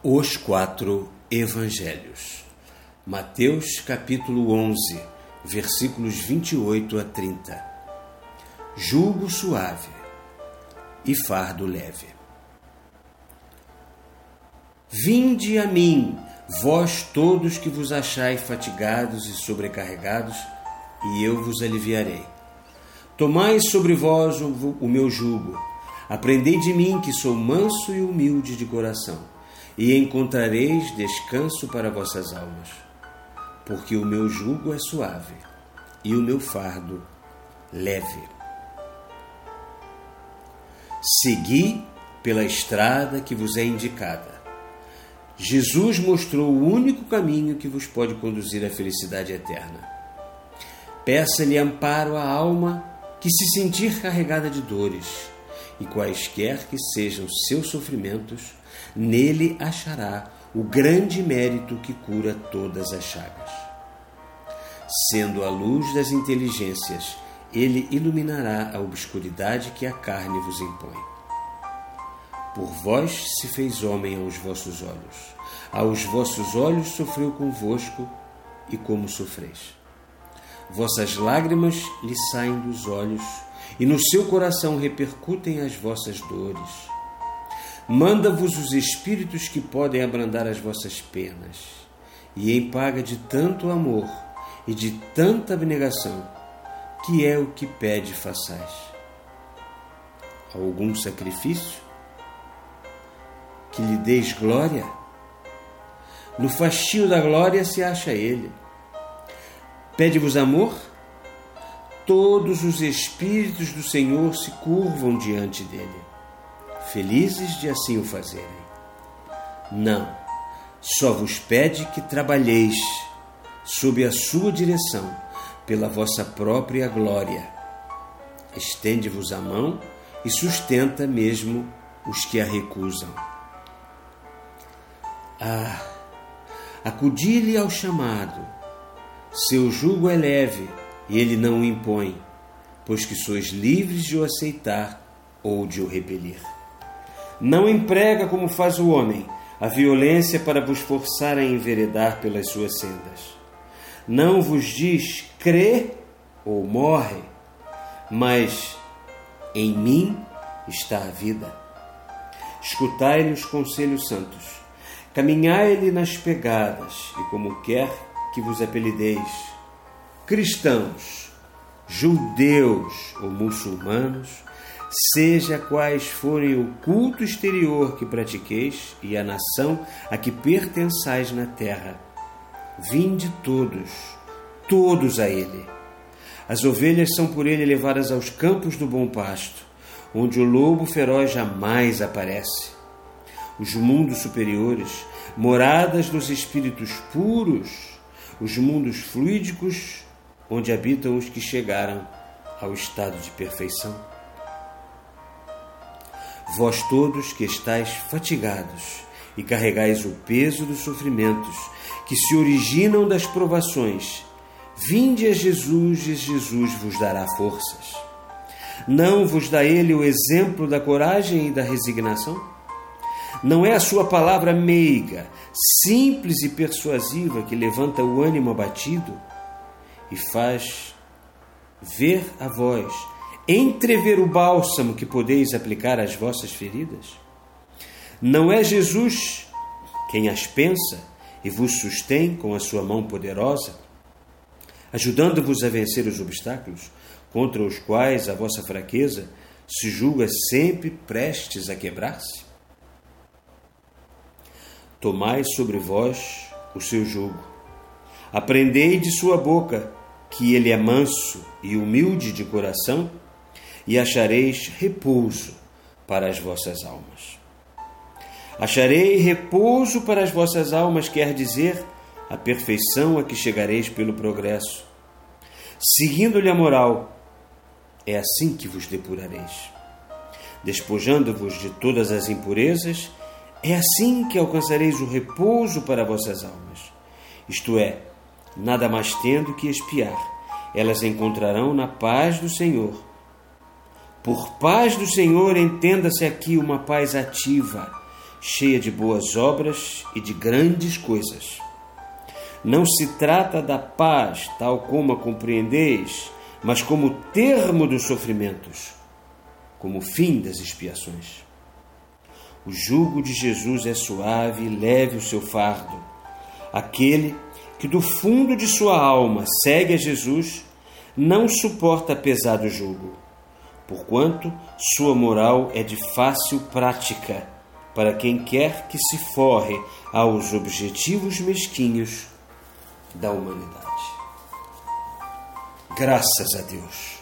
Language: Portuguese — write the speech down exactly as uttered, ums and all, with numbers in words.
Os quatro Evangelhos. Mateus capítulo onze, versículos vinte e oito a trinta. Jugo suave e fardo leve. Vinde a mim, vós todos que vos achai fatigados e sobrecarregados, e eu vos aliviarei. Tomai sobre vós o, o meu jugo. Aprendei de mim, que sou manso e humilde de coração, e encontrareis descanso para vossas almas, porque o meu jugo é suave e o meu fardo leve. Segui pela estrada que vos é indicada. Jesus mostrou o único caminho que vos pode conduzir à felicidade eterna. Peça-lhe amparo à alma que se sentir carregada de dores, e quaisquer que sejam seus sofrimentos, nele achará o grande mérito que cura todas as chagas. Sendo a luz das inteligências, ele iluminará a obscuridade que a carne vos impõe. Por vós se fez homem aos vossos olhos. Aos vossos olhos sofreu convosco, e como sofreis. Vossas lágrimas lhe saem dos olhos, e no seu coração repercutem as vossas dores. Manda-vos os espíritos que podem abrandar as vossas penas, e em paga de tanto amor e de tanta abnegação, que é o que pede façais. Algum sacrifício? Que lhe deis glória? No fastio da glória se acha ele. Pede-vos amor? Todos os espíritos do Senhor se curvam diante dele, felizes de assim o fazerem. Não, só vos pede que trabalheis sob a sua direção, pela vossa própria glória. Estende-vos a mão e sustenta mesmo os que a recusam. Ah, acudi-lhe ao chamado. Seu jugo é leve e ele não o impõe, pois que sois livres de o aceitar ou de o repelir. Não emprega, como faz o homem, a violência para vos forçar a enveredar pelas suas sendas. Não vos diz crê ou morre, mas em mim está a vida. Escutai-lhe os conselhos santos, caminhai-lhe nas pegadas, e como quer que vos apelideis, cristãos, judeus ou muçulmanos, seja quais forem o culto exterior que pratiqueis e a nação a que pertençais na terra, vinde todos, todos a ele. As ovelhas são por ele levadas aos campos do bom pasto, onde o lobo feroz jamais aparece. Os mundos superiores, moradas dos espíritos puros, os mundos fluídicos, onde habitam os que chegaram ao estado de perfeição. Vós todos que estáis fatigados e carregais o peso dos sofrimentos que se originam das provações, vinde a Jesus e Jesus vos dará forças. Não vos dá ele o exemplo da coragem e da resignação? Não é a sua palavra meiga, simples e persuasiva que levanta o ânimo abatido e faz ver a vós, entrever o bálsamo que podeis aplicar às vossas feridas? Não é Jesus quem as pensa e vos sustém com a sua mão poderosa, ajudando-vos a vencer os obstáculos contra os quais a vossa fraqueza se julga sempre prestes a quebrar-se? Tomai sobre vós o seu jugo. Aprendei de sua boca, que ele é manso e humilde de coração, e achareis repouso para as vossas almas. Acharei repouso para as vossas almas, quer dizer, a perfeição a que chegareis pelo progresso. Seguindo-lhe a moral, é assim que vos depurareis. Despojando-vos de todas as impurezas, é assim que alcançareis o repouso para vossas almas. Isto é, nada mais tendo que expiar, elas encontrarão na paz do Senhor. Por paz do Senhor, entenda-se aqui uma paz ativa, cheia de boas obras e de grandes coisas. Não se trata da paz, tal como a compreendeis, mas como termo dos sofrimentos, como fim das expiações. O jugo de Jesus é suave e leve o seu fardo. Aquele que do fundo de sua alma segue a Jesus não suporta pesado jugo, porquanto sua moral é de fácil prática para quem quer que se forre aos objetivos mesquinhos da humanidade. Graças a Deus.